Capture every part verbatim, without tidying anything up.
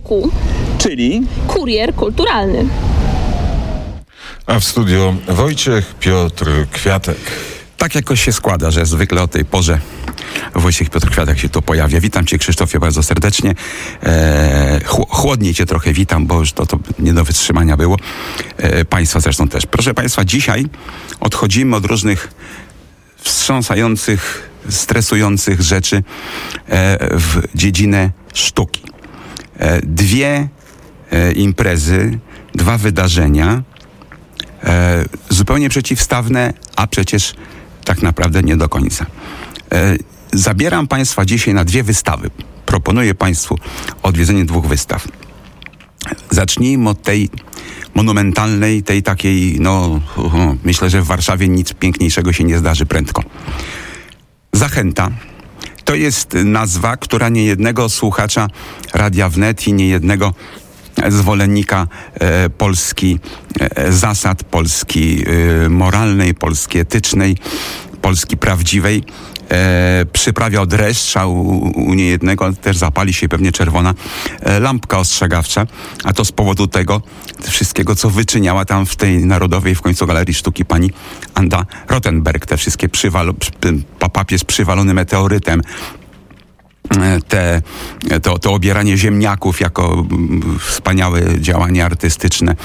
Ku, czyli kurier kulturalny. A w studiu Wojciech Piotr Kwiatek. Tak jakoś się składa, że zwykle o tej porze Wojciech Piotr Kwiatek się tu pojawia. Witam cię, Krzysztofie, bardzo serdecznie. E, ch- chłodniej cię trochę witam, bo już to, to nie do wytrzymania było. E, państwa zresztą też. Proszę państwa, dzisiaj odchodzimy od różnych wstrząsających, stresujących rzeczy e, w dziedzinę sztuki. E, dwie e, imprezy, dwa wydarzenia e, zupełnie przeciwstawne, a przecież tak naprawdę nie do końca. E, zabieram państwa dzisiaj na dwie wystawy. Proponuję państwu odwiedzenie dwóch wystaw. Zacznijmy od tej monumentalnej, tej takiej, no myślę, że w Warszawie nic piękniejszego się nie zdarzy prędko. Zachęta. To jest nazwa, która niejednego słuchacza Radia Wnet i niejednego zwolennika e, Polski e, zasad, Polski e, moralnej, Polski etycznej, Polski prawdziwej e, przyprawia dreszcz, a u, u niejednego też zapali się pewnie czerwona e, lampka ostrzegawcza, a to z powodu tego wszystkiego, co wyczyniała tam w tej Narodowej w końcu Galerii Sztuki pani Anda Rothenberg. Te wszystkie przywalo, papież przywalony meteorytem, Te, to, to obieranie ziemniaków jako wspaniałe działanie artystyczne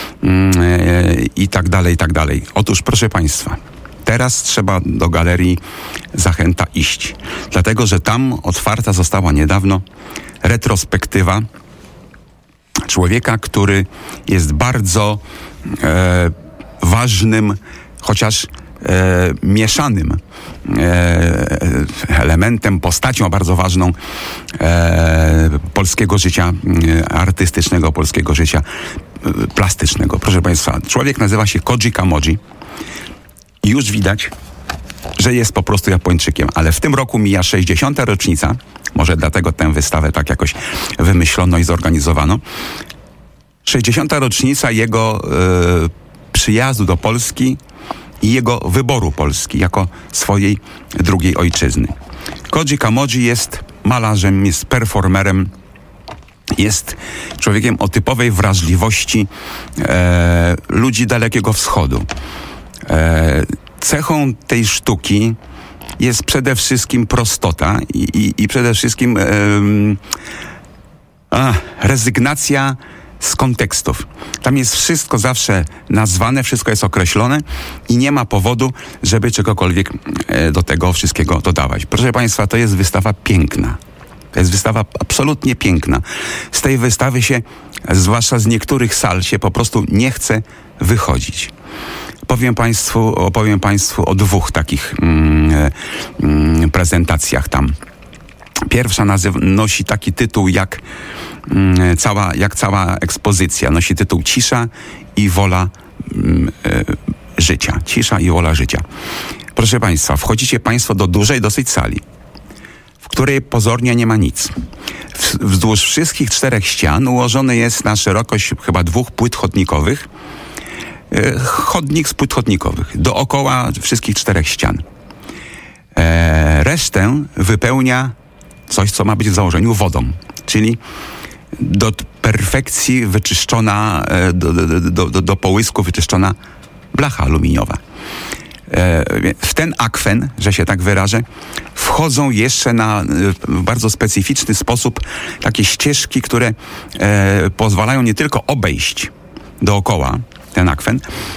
i tak dalej, i tak dalej. Otóż, proszę państwa, teraz trzeba do Galerii Zachęta iść, dlatego że tam otwarta została niedawno retrospektywa człowieka, który jest bardzo e, ważnym, chociaż E, mieszanym e, elementem, postacią bardzo ważną e, polskiego życia e, artystycznego, polskiego życia e, plastycznego. Proszę państwa, człowiek nazywa się Koji Kamoji i już widać, że jest po prostu Japończykiem, ale w tym roku mija sześćdziesiąta rocznica, może dlatego tę wystawę tak jakoś wymyślono i zorganizowano. sześćdziesiąta rocznica jego e, przyjazdu do Polski i jego wyboru Polski jako swojej drugiej ojczyzny. Koji Kamoji jest malarzem, jest performerem, jest człowiekiem o typowej wrażliwości e, ludzi Dalekiego Wschodu. E, cechą tej sztuki jest przede wszystkim prostota i, i, i przede wszystkim e, a, rezygnacja z kontekstów. Tam jest wszystko zawsze nazwane, wszystko jest określone i nie ma powodu, żeby czegokolwiek do tego wszystkiego dodawać. Proszę państwa, to jest wystawa piękna. To jest wystawa absolutnie piękna. Z tej wystawy się, zwłaszcza z niektórych sal, się po prostu nie chce wychodzić. Powiem państwu, opowiem państwu o dwóch takich mm, mm, prezentacjach tam. Pierwsza nazywa, nosi taki tytuł jak mm, cała, jak cała ekspozycja. Nosi tytuł Cisza i wola mm, e, życia. Cisza i wola życia. Proszę państwa, wchodzicie państwo do dużej dosyć sali, w której pozornie nie ma nic. W, wzdłuż wszystkich czterech ścian ułożony jest na szerokość chyba dwóch płyt chodnikowych. E, chodnik z płyt chodnikowych. Dookoła wszystkich czterech ścian. E, resztę wypełnia coś, co ma być w założeniu wodą, czyli do perfekcji wyczyszczona, do, do, do, do, do połysku wyczyszczona blacha aluminiowa. W ten akwen, że się tak wyrażę, wchodzą jeszcze na w bardzo specyficzny sposób takie ścieżki, które pozwalają nie tylko obejść dookoła ten akwen,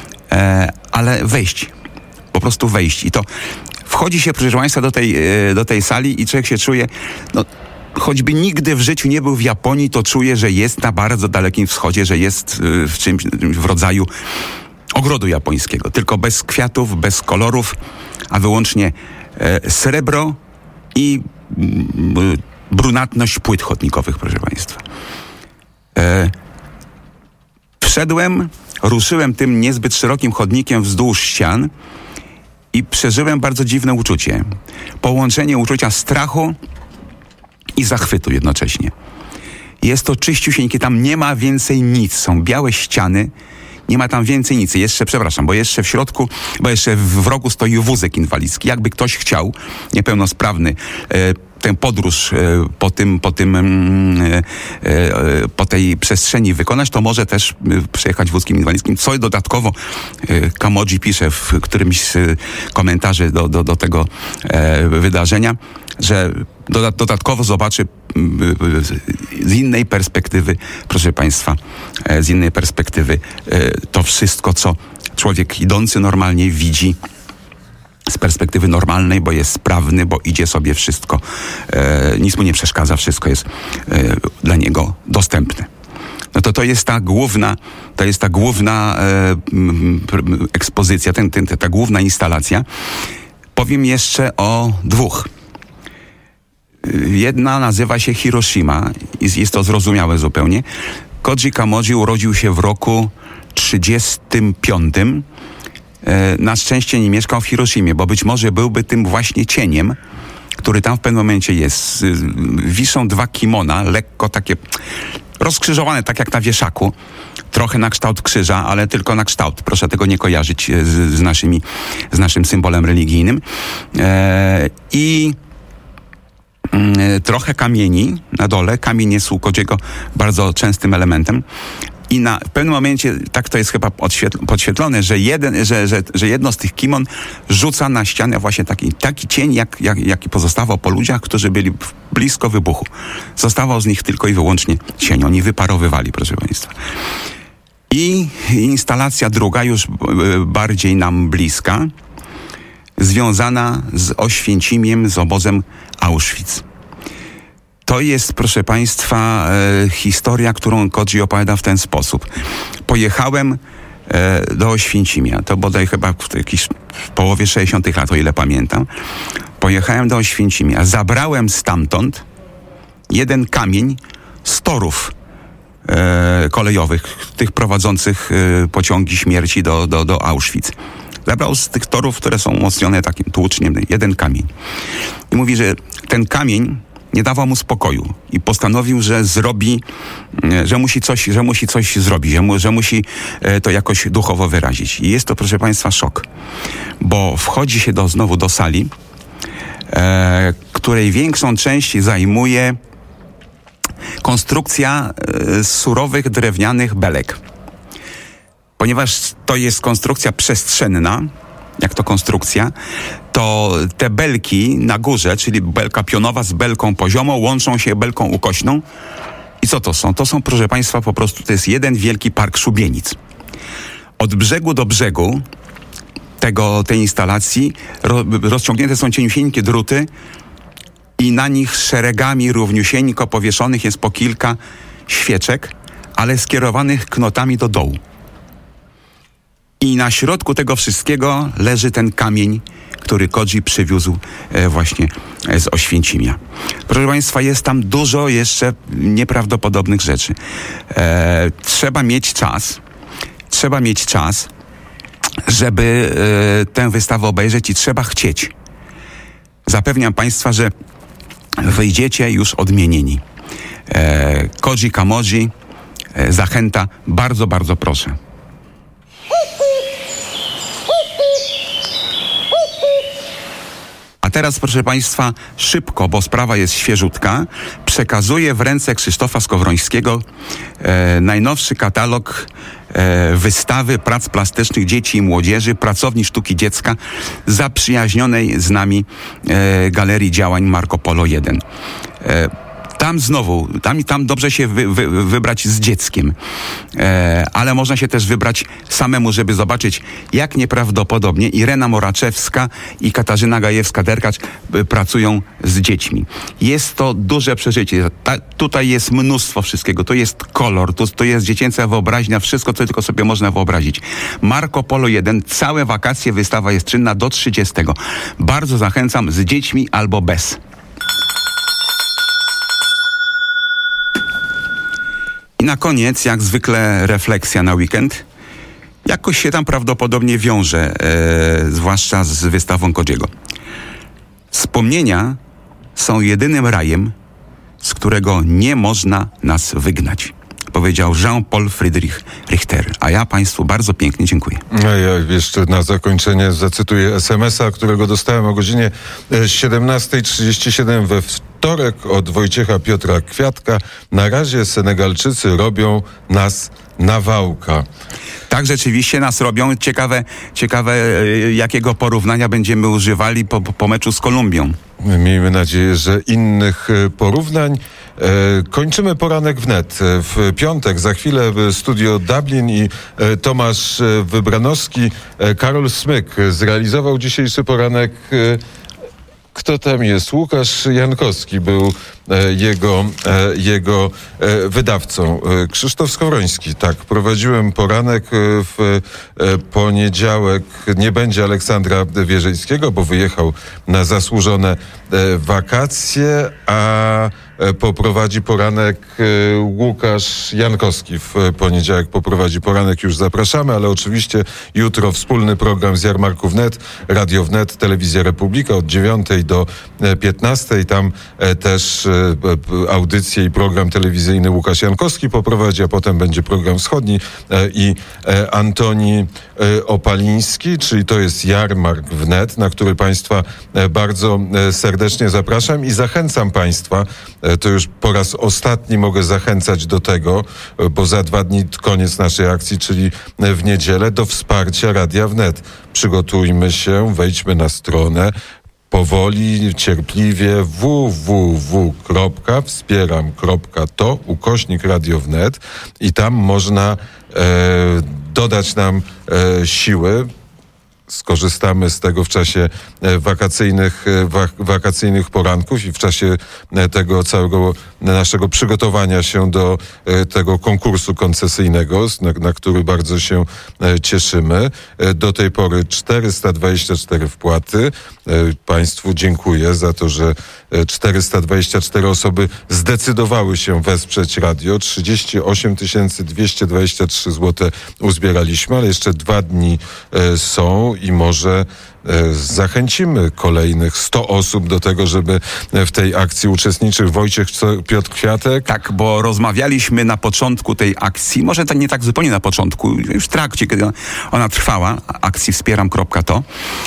ale wejść, po prostu wejść. I to wchodzi się, proszę państwa, do tej, do tej sali i człowiek się czuje, no, choćby nigdy w życiu nie był w Japonii, to czuje, że jest na bardzo dalekim wschodzie, że jest w czymś w rodzaju ogrodu japońskiego. Tylko bez kwiatów, bez kolorów, a wyłącznie e, srebro i m, brunatność płyt chodnikowych, proszę państwa. E, wszedłem, ruszyłem tym niezbyt szerokim chodnikiem wzdłuż ścian i przeżyłem bardzo dziwne uczucie. Połączenie uczucia strachu i zachwytu jednocześnie. Jest to czyściusieńkie, tam nie ma więcej nic. Są białe ściany, nie ma tam więcej nic. Jeszcze, przepraszam, bo jeszcze w środku, bo jeszcze w rogu stoi wózek inwalidzki. Jakby ktoś chciał, niepełnosprawny, e, tę podróż e, po tym, po tym, e, e, po tej przestrzeni wykonać, to może też przejechać wózkiem inwalidzkim, co dodatkowo e, Kamodzi pisze w którymś z komentarzy do, do, do tego e, wydarzenia, że dodatkowo zobaczy z innej perspektywy, proszę Państwa, z innej perspektywy to wszystko, co człowiek idący normalnie widzi z perspektywy normalnej, bo jest sprawny, bo idzie sobie wszystko, nic mu nie przeszkadza, wszystko jest dla niego dostępne. No to to jest ta główna, to jest ta główna ekspozycja, ten, ten, ta główna instalacja. Powiem jeszcze o dwóch. Jedna nazywa się Hiroshima i jest to zrozumiałe zupełnie. Koji Kamodzi urodził się w roku trzydziestym piątym. Na szczęście nie mieszkał w Hiroshimie, bo być może byłby tym właśnie cieniem, który tam w pewnym momencie jest. Wiszą dwa kimona, lekko takie rozkrzyżowane, tak jak na wieszaku. Trochę na kształt krzyża, ale tylko na kształt. Proszę tego nie kojarzyć z, z, naszymi, z naszym symbolem religijnym. E, I trochę kamieni na dole. Kamień jest u Kodziego bardzo częstym elementem. I na, w pewnym momencie, tak to jest chyba odświetl- podświetlone, że, jeden, że, że, że jedno z tych kimon rzuca na ścianę właśnie taki, taki cień, jak, jak, jaki pozostawał po ludziach, którzy byli blisko wybuchu. Zostawał z nich tylko i wyłącznie cień. Oni wyparowywali, proszę Państwa. I instalacja druga, już bardziej nam bliska, związana z Oświęcimiem, z obozem Auschwitz. To jest, proszę Państwa, e, historia, którą Koji opowiada w ten sposób. Pojechałem e, do Oświęcimia, to bodaj chyba w, jakiś, w połowie sześćdziesiątych lat, o ile pamiętam. Pojechałem do Oświęcimia, zabrałem stamtąd jeden kamień z torów e, kolejowych, tych prowadzących e, pociągi śmierci do, do, do Auschwitz. Zabrał z tych torów, które są umocnione takim tłuczniem, jeden kamień. I mówi, że ten kamień nie dawał mu spokoju i postanowił, że zrobi, że musi coś, że musi coś zrobić, że, mu, że musi to jakoś duchowo wyrazić. I jest to, proszę Państwa, szok, bo wchodzi się do, znowu do sali, e, której większą część zajmuje konstrukcja e, z surowych, drewnianych belek. Ponieważ to jest konstrukcja przestrzenna, jak to konstrukcja, to te belki na górze, czyli belka pionowa z belką poziomą, łączą się belką ukośną. I co to są? To są, proszę Państwa, po prostu to jest jeden wielki park szubienic. Od brzegu do brzegu tego, tej instalacji ro, rozciągnięte są cieniusieńkie druty i na nich szeregami równiusieńko powieszonych jest po kilka świeczek, ale skierowanych knotami do dołu. I na środku tego wszystkiego leży ten kamień, który Koji przywiózł e, właśnie e, z Oświęcimia. Proszę Państwa, jest tam dużo jeszcze nieprawdopodobnych rzeczy. E, trzeba mieć czas, trzeba mieć czas, żeby e, tę wystawę obejrzeć i trzeba chcieć. Zapewniam Państwa, że wyjdziecie już odmienieni. E, Koji Kamodzi, e, zachęta, bardzo, bardzo proszę. A teraz, proszę Państwa, szybko, bo sprawa jest świeżutka, przekazuję w ręce Krzysztofa Skowrońskiego e, najnowszy katalog e, wystawy prac plastycznych dzieci i młodzieży, Pracowni Sztuki Dziecka, zaprzyjaźnionej z nami e, Galerii Działań Marco Polo jeden. E, Tam znowu, tam, tam dobrze się wy, wy, wybrać z dzieckiem, e, ale można się też wybrać samemu, żeby zobaczyć, jak nieprawdopodobnie Irena Moraczewska i Katarzyna Gajewska-Derkacz y, pracują z dziećmi. Jest to duże przeżycie. Ta, tutaj jest mnóstwo wszystkiego. To jest kolor, to, to jest dziecięca wyobraźnia, wszystko, co tylko sobie można wyobrazić. Marco Polo jeden, całe wakacje, wystawa jest czynna do trzydziestego. Bardzo zachęcam, z dziećmi albo bez. I na koniec, jak zwykle, refleksja na weekend. Jakoś się tam prawdopodobnie wiąże, e, zwłaszcza z wystawą Kodziego. Wspomnienia są jedynym rajem, z którego nie można nas wygnać, powiedział Jean-Paul Friedrich Richter. A ja Państwu bardzo pięknie dziękuję. A ja jeszcze na zakończenie zacytuję es em es a, którego dostałem o godzinie siedemnasta trzydzieści siedem we wtorek. wtorek od Wojciecha Piotra Kwiatka. Na razie Senegalczycy robią nas na wałka. Tak, rzeczywiście nas robią. Ciekawe, ciekawe jakiego porównania będziemy używali po, po meczu z Kolumbią. Miejmy nadzieję, że innych porównań. E, kończymy poranek wnet. W piątek, za chwilę studio Dublin i e, Tomasz Wybranowski. E, Karol Smyk zrealizował dzisiejszy poranek. E, Kto tam jest? Łukasz Jankowski był e, jego, e, jego e, wydawcą. E, Krzysztof Skowroński, tak. Prowadziłem poranek e, w e, poniedziałek. Nie będzie Aleksandra Wierzyńskiego, bo wyjechał na zasłużone e, wakacje, a e, poprowadzi poranek e, Łukasz Jankowski. W poniedziałek poprowadzi poranek, już zapraszamy, ale oczywiście jutro wspólny program z Jarmarków Net, Radio Wnet, Telewizja Republika od dziewiątej do piętnastej. Tam e, też e, audycję i program telewizyjny Łukasz Jankowski poprowadzi, a potem będzie program wschodni e, i e, Antoni e, Opaliński, czyli to jest Jarmark Wnet, na który Państwa e, bardzo e, serdecznie zapraszam i zachęcam Państwa, e, to już po raz ostatni mogę zachęcać do tego, e, bo za dwa dni koniec naszej akcji, czyli e, w niedzielę, do wsparcia Radia Wnet. Przygotujmy się, wejdźmy na stronę, powoli, cierpliwie w w w kropka wspieram kropka to ukośnik Radio Wnet i tam można e, dodać nam e, siły. Skorzystamy z tego w czasie wakacyjnych, wakacyjnych poranków i w czasie tego całego naszego przygotowania się do tego konkursu koncesyjnego, na, na który bardzo się cieszymy. Do tej pory czterysta dwadzieścia cztery wpłaty. Państwu dziękuję za to, że czterysta dwadzieścia cztery osoby zdecydowały się wesprzeć radio. trzydzieści osiem tysięcy dwieście dwadzieścia trzy złote uzbieraliśmy, ale jeszcze dwa dni są i może zachęcimy kolejnych sto osób do tego, żeby w tej akcji uczestniczył. Wojciech Piotr Kwiatek. Tak, bo rozmawialiśmy na początku tej akcji, może to nie tak zupełnie na początku, już w trakcie, kiedy ona trwała, akcji wspieram kropka to.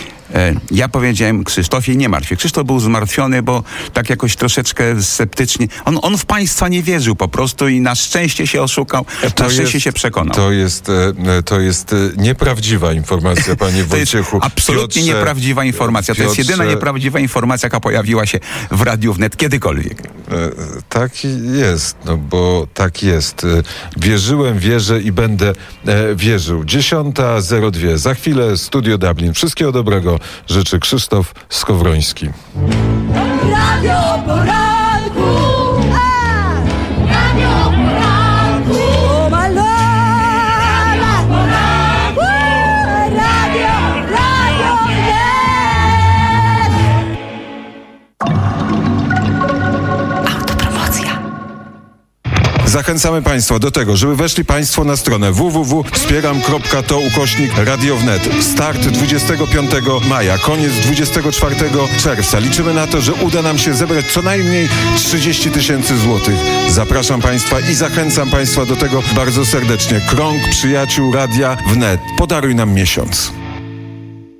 Ja powiedziałem Krzysztofie, nie martw się. Krzysztof był zmartwiony, bo tak jakoś troszeczkę sceptycznie. On, on w państwa nie wierzył po prostu i na szczęście się oszukał, to na szczęście jest, się przekonał. To jest, to jest nieprawdziwa informacja, panie Wojciechu. To jest absolutnie Piotrze, nieprawdziwa informacja. To Piotrze, jest jedyna nieprawdziwa informacja, jaka pojawiła się w Radiu Wnet kiedykolwiek. Tak jest, no bo tak jest. Wierzyłem, wierzę i będę wierzył. dziesiąta zero dwa. Za chwilę Studio Dublin. Wszystkiego dobrego życzy Krzysztof Skowroński. Radio Poranku! Radio Poranku! Radio Poranku! Radio, Radio Autopromocja. Zachęcamy Państwa do tego, żeby weszli Państwo na stronę w w w kropka wspieram kropka to ukośnik Radio Wnet. Start dwudziestego piątego maja, koniec dwudziestego czwartego czerwca. Liczymy na to, że uda nam się zebrać co najmniej trzydzieści tysięcy złotych. Zapraszam Państwa i zachęcam Państwa do tego bardzo serdecznie. Krąg przyjaciół Radia Wnet. Podaruj nam miesiąc.